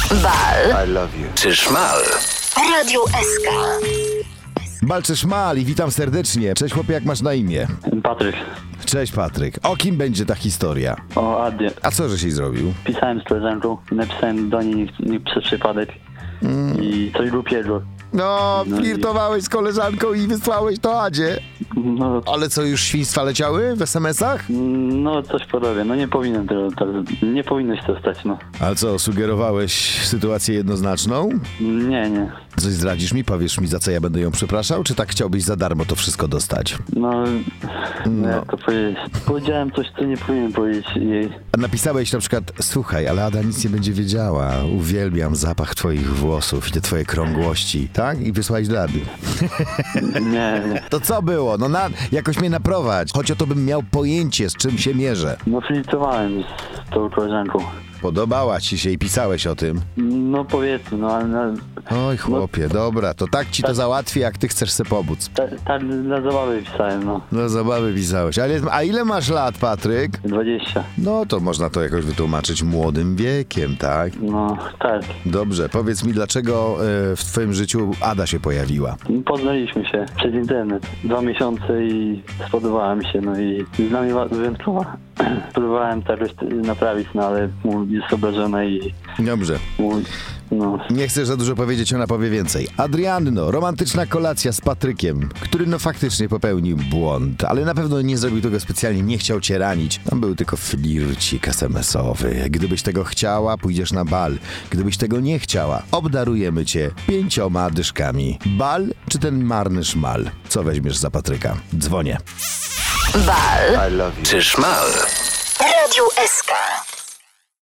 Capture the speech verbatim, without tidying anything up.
Bal. I love you. Czy szmal? Radio S K. Bal czy szmal i witam serdecznie. Cześć chłopie, jak masz na imię? Patryk. Cześć Patryk. O kim będzie ta historia? O Adzie. A co żeś jej zrobił? Pisałem z prezentu, napisałem do niej nie, nie przez przypadek mm. i coś głupiego. No, No flirtowałeś z koleżanką i wysłałeś to Adzie. No, Ale co, już świństwa leciały w es em esach? no coś podobnie, no nie powinien tego, to, nie powinnoś to stać, no. A co, sugerowałeś sytuację jednoznaczną? Nie, nie. Coś zdradzisz mi? Powiesz mi, za co ja będę ją przepraszał? Czy tak chciałbyś za darmo to wszystko dostać? No, No. no. jak to powiedzieć? Powiedziałem coś, co nie powinien powiedzieć jej. A napisałeś na przykład, słuchaj, ale Ada nic nie będzie wiedziała. Uwielbiam zapach twoich włosów i te twoje krągłości. Tak? I wysłałeś do Ady. Nie, nie. To co było? No na, jakoś mnie naprowadź. Choć o to bym miał pojęcie, z czym się mierzę. No flirtowałem z tą koleżanką. Podobała ci się i pisałeś o tym. No powiedzmy, no ale na, Oj chłopie, dobra, to tak ci to załatwię, jak ty chcesz se pomóc. ta, tak dla zabawy pisałem, no. No zabawy pisałeś. Ale, a ile masz lat, Patryk? dwadzieścia. No to można to jakoś wytłumaczyć młodym wiekiem, tak? No, tak. Dobrze, powiedz mi, dlaczego e, w twoim życiu Ada się pojawiła? Poznaliśmy się przez internet. Dwa miesiące i spodobała mi się, no i jest dla mnie bardzo wyjątkowa. Próbowałem tak naprawić, no ale mu jest obrażona i Dobrze. mu, no... Nie chcesz za dużo powiedzieć, ona powie więcej. Adrianno, romantyczna kolacja z Patrykiem, który no faktycznie popełnił błąd, ale na pewno nie zrobił tego specjalnie, nie chciał cię ranić. Tam był tylko flircik es em esowy. Gdybyś tego chciała, pójdziesz na bal. Gdybyś tego nie chciała, obdarujemy cię pięcioma dyszkami. Bal czy ten marny szmal? Co weźmiesz za Patryka? Dzwonię. Bal. I love you. Czy szmal? Radio S K.